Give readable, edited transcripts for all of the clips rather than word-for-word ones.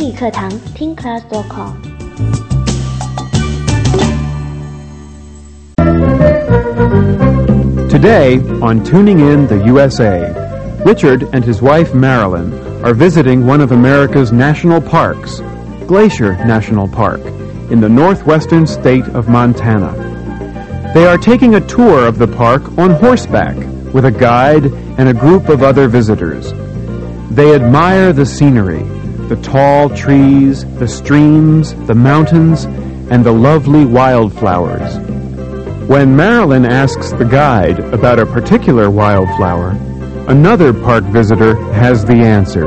英语课堂听 class.com。 Today, on Tuning In the USA, Richard and his wife Marilyn are visiting one of America's national parks, Glacier National Park, in the northwestern state of Montana. They are taking a tour of the park on horseback with a guide and a group of other visitors. They admire the scenery, the tall trees, the streams, the mountains, and the lovely wildflowers. When Marilyn asks the guide about a particular wildflower, another park visitor has the answer.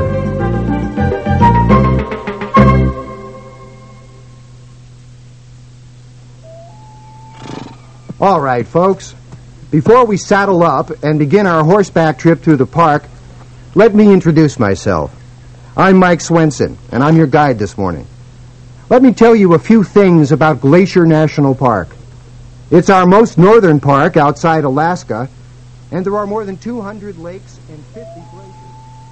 All right, folks. Before we saddle up and begin our horseback trip through the park, let me introduce myself. I'm Mike Swenson, and I'm your guide this morning. Let me tell you a few things about Glacier National Park. It's our most northern park outside Alaska, and there are more than 200 lakes and 50 glaciers.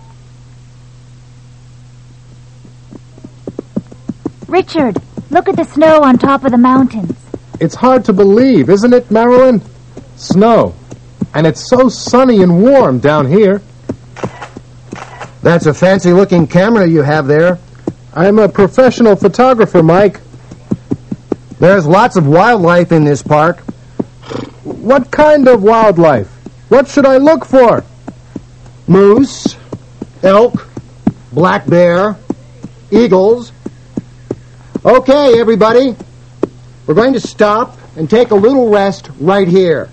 Richard, look at the snow on top of the mountains. It's hard to believe, isn't it, Marilyn? Snow. And it's so sunny and warm down here. That's a fancy-looking camera you have there. I'm a professional photographer, Mike. There's lots of wildlife in this park. What kind of wildlife? What should I look for? Moose, elk, black bear, eagles. Okay, everybody. We're going to stop and take a little rest right here.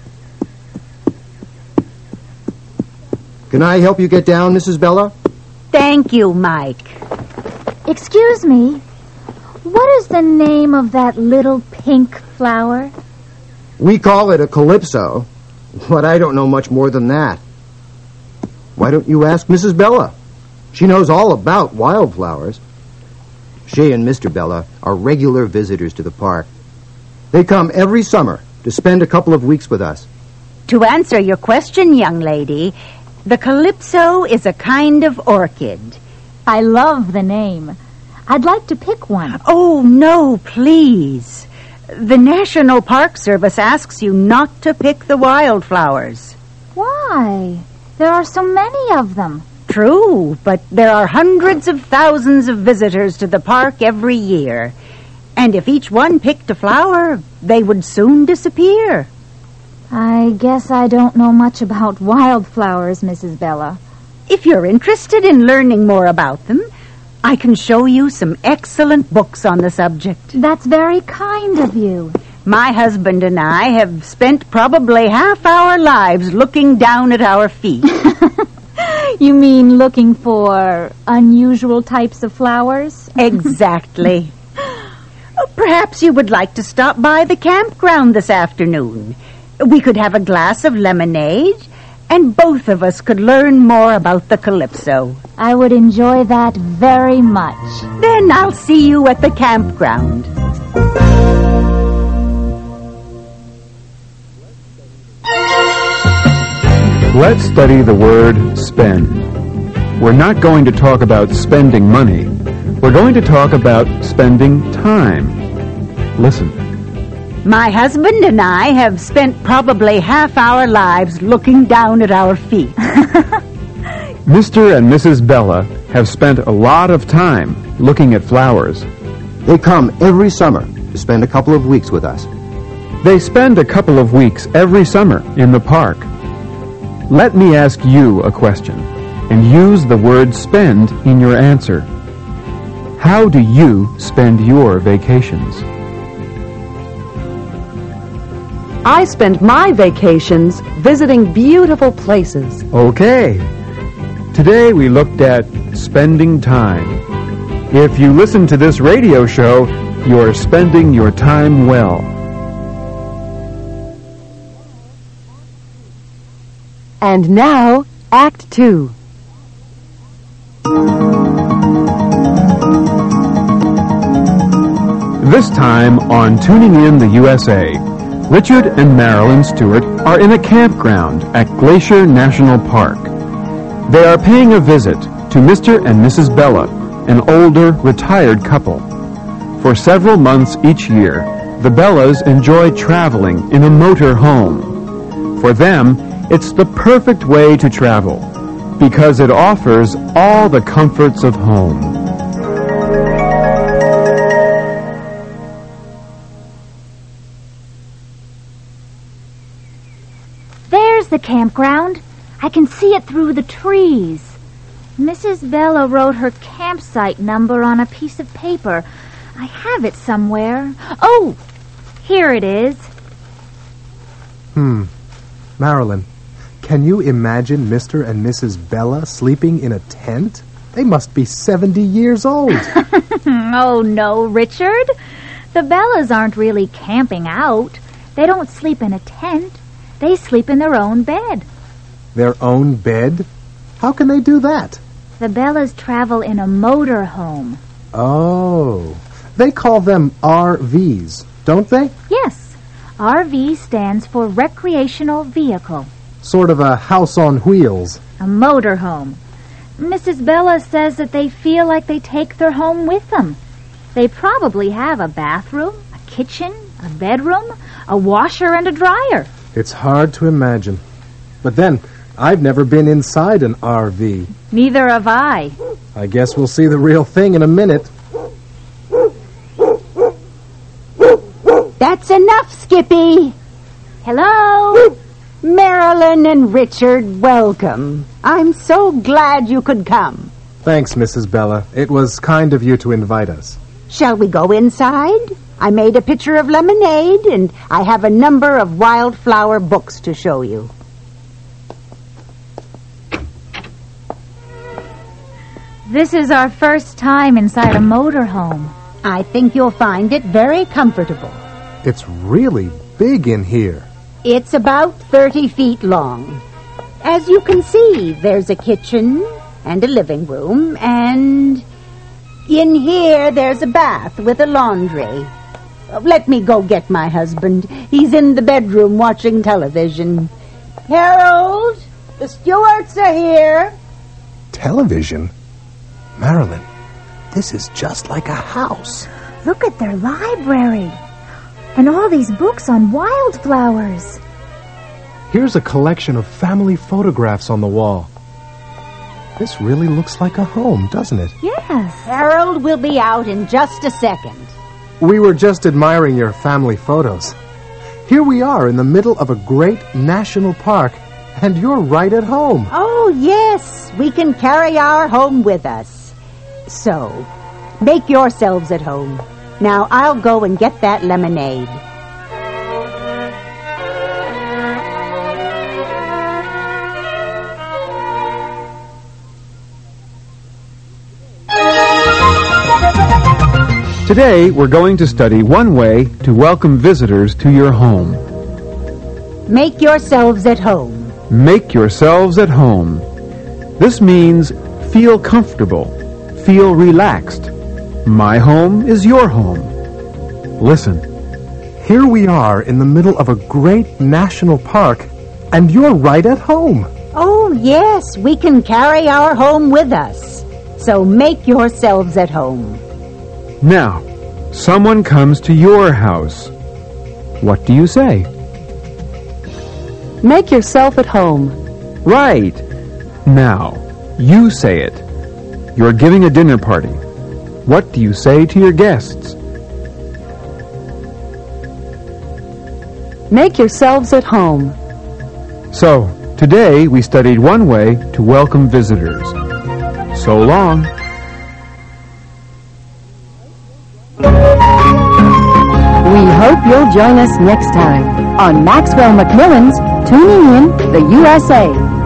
Can I help you get down, Mrs. Bella? Thank you, Mike. Excuse me. What is the name of that little pink flower? We call it a calypso, but I don't know much more than that. Why don't you ask Mrs. Bella? She knows all about wildflowers. She and Mr. Bella are regular visitors to the park. They come every summer to spend a couple of weeks with us. To answer your question, young lady, the calypso is a kind of orchid. I love the name. I'd like to pick one. Oh, no, please. The National Park Service asks you not to pick the wildflowers. Why? There are so many of them. True, but there are hundreds of thousands of visitors to the park every year. And if each one picked a flower, they would soon disappear. I guess I don't know much about wildflowers, Mrs. Bella. If you're interested in learning more about them, I can show you some excellent books on the subject. That's very kind of you. My husband and I have spent probably half our lives looking down at our feet. You mean looking for unusual types of flowers? Exactly. Perhaps you would like to stop by the campground this afternoon. We could have a glass of lemonade, and both of us could learn more about the calypso. I would enjoy that very much. Then I'll see you at the campground. Let's study the word spend. We're not going to talk about spending money. We're going to talk about spending time. Listen. My husband and I have spent probably half our lives looking down at our feet. Mr. and Mrs. Bella have spent a lot of time looking at flowers. They come every summer to spend a couple of weeks with us. They spend a couple of weeks every summer in the park. Let me ask you a question, and use the word spend in your answer. How do you spend your vacations? I spend my vacations visiting beautiful places. Okay. Today we looked at spending time. If you listen to this radio show, you're spending your time well. And now, Act 2. This time on Tuning In the USA, Richard and Marilyn Stewart are in a campground at Glacier National Park. They are paying a visit to Mr. and Mrs. Bella, an older, retired couple. For several months each year, the Bellas enjoy traveling in a motor home. For them, it's the perfect way to travel because it offers all the comforts of home. There's the campground. I can see it through the trees. Mrs. Bella wrote her campsite number on a piece of paper. I have it somewhere. Oh, here it is. Marilyn, can you imagine Mr. and Mrs. Bella sleeping in a tent? They must be 70 years old. Oh, no, Richard. The Bellas aren't really camping out. They don't sleep in a tent. They sleep in their own bed. Their own bed? How can they do that? The Bellas travel in a motor home. Oh, they call them RVs, don't they? Yes, RV stands for recreational vehicle. Sort of a house on wheels. A motor home. Mrs. Bella says that they feel like they take their home with them. They probably have a bathroom, a kitchen, a bedroom, a washer and a dryer. It's hard to imagine. But then, I've never been inside an RV. Neither have I. I guess we'll see the real thing in a minute. That's enough, Skippy. Hello? Marilyn and Richard, welcome. I'm so glad you could come. Thanks, Mrs. Bella. It was kind of you to invite us. Shall we go inside? I made a pitcher of lemonade, and I have a number of wildflower books to show you. This is our first time inside a motorhome. I think you'll find it very comfortable. It's really big in here. It's about 30 feet long. As you can see, there's a kitchen and a living room, and in here there's a bath with a laundry. Let me go get my husband. He's in the bedroom watching television. Harold, the Stewarts are here. Television? Marilyn, this is just like a house. Look at their library. And all these books on wildflowers. Here's a collection of family photographs on the wall. This really looks like a home, doesn't it? Yes. Harold will be out in just a second. We were just admiring your family photos. Here we are in the middle of a great national park, and you're right at home. Oh, yes, we can carry our home with us. So, make yourselves at home. Now I'll go and get that lemonade. Today, we're going to study one way to welcome visitors to your home. Make yourselves at home. Make yourselves at home. This means feel comfortable, feel relaxed. My home is your home. Listen. Here we are in the middle of a great national park, and you're right at home. Oh, yes, we can carry our home with us. So make yourselves at home. Now, someone comes to your house. What do you say? Make yourself at home. Right. Now, you say it. You're giving a dinner party. What do you say to your guests? Make yourselves at home. So, today we studied one way to welcome visitors. So long. We hope you'll join us next time on Maxwell Macmillan's Tuning In the USA.